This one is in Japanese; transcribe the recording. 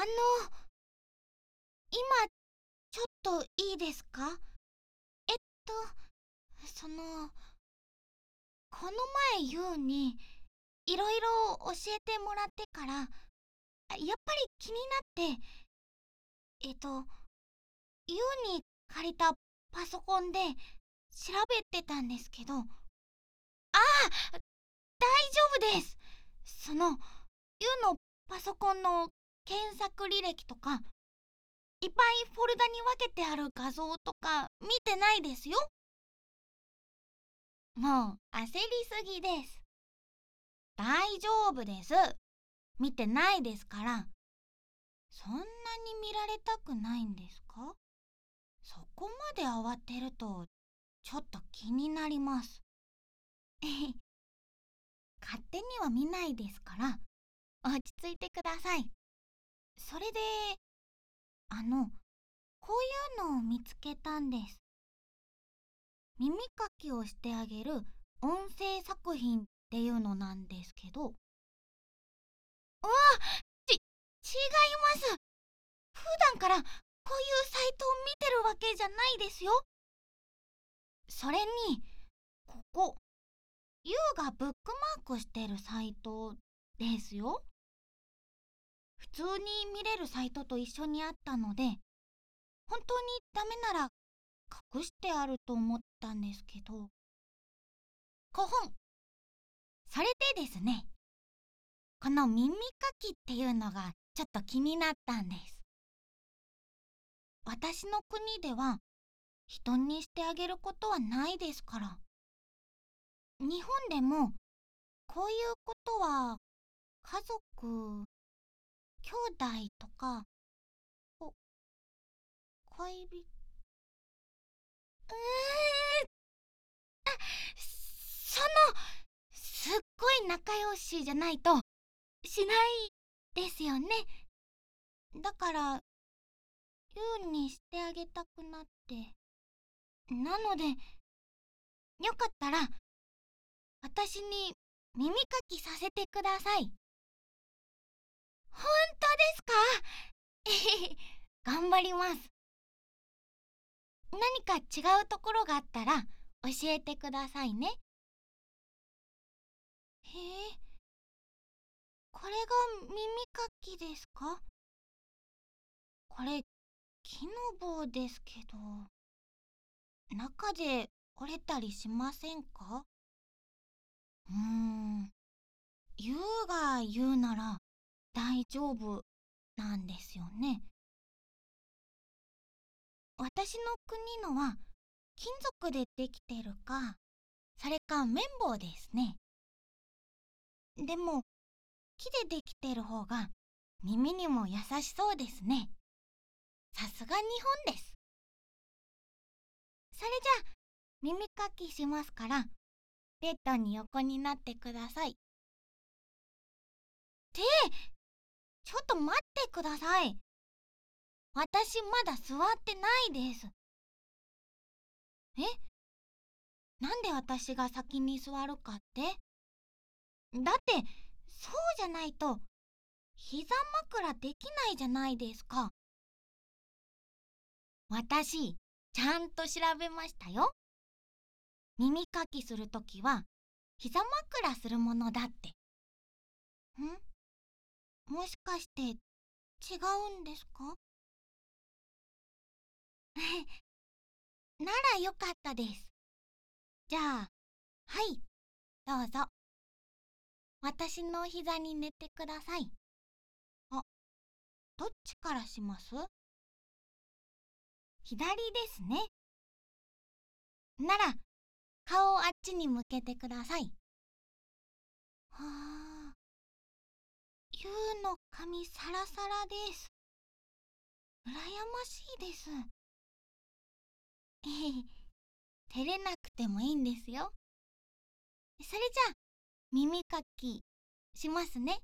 今ちょっといいですか？えっと、その、この前ユウにいろいろ教えてもらってから、やっぱり気になって、ユウに借りたパソコンで調べてたんですけど、大丈夫です。ユウのパソコンの検索履歴とか、いっぱいフォルダに分けてある画像とか見てないですよ。もう焦りすぎです。大丈夫です。見てないですから。そんなに見られたくないんですか？そこまで慌てるとちょっと気になります。勝手には見ないですから落ち着いてください。それで、こういうのを見つけたんです。耳かきをしてあげる音声作品っていうのなんですけど。違います。普段からこういうサイトを見てるわけじゃないですよ。それに、ここ、ユウがブックマークしてるサイトですよ。普通に見れるサイトと一緒にあったので、本当にダメなら隠してあると思ったんですけど。古本。それでですね、この耳かきっていうのがちょっと気になったんです。私の国では人にしてあげることはないですから。日本でもこういうことは家族、兄弟とか、お恋人、その、すっごい仲良しじゃないとしないですよね。だからユウにしてあげたくなって。なので、よかったら私に耳かきさせてください。本当ですか？頑張ります。何か違うところがあったら教えてくださいね。へえ、これが耳かきですか？これ木の棒ですけど、中で折れたりしませんか？ユウが言うなら大丈夫なんですよね。私の国のは金属でできてるか、それか綿棒ですね。でも木でできてる方が耳にも優しそうですね。さすが日本です。それじゃあ耳かきしますから、ベッドに横になってください。ちょっと待ってください。私まだ座ってないです。え、なんで私が先に座るかって？だってそうじゃないと膝枕できないじゃないですか。私ちゃんと調べましたよ。耳かきするときは膝枕するものだって。もしかして違うんですか？ならよかったです。じゃあ、はい、どうぞ。私の膝に寝てください。あ、どっちからします？左ですね。なら、顔をあっちに向けてください。はあ、ユウの髪サラサラです。羨ましいです。えへ、照れなくてもいいんですよ。それじゃあ、耳かきしますね。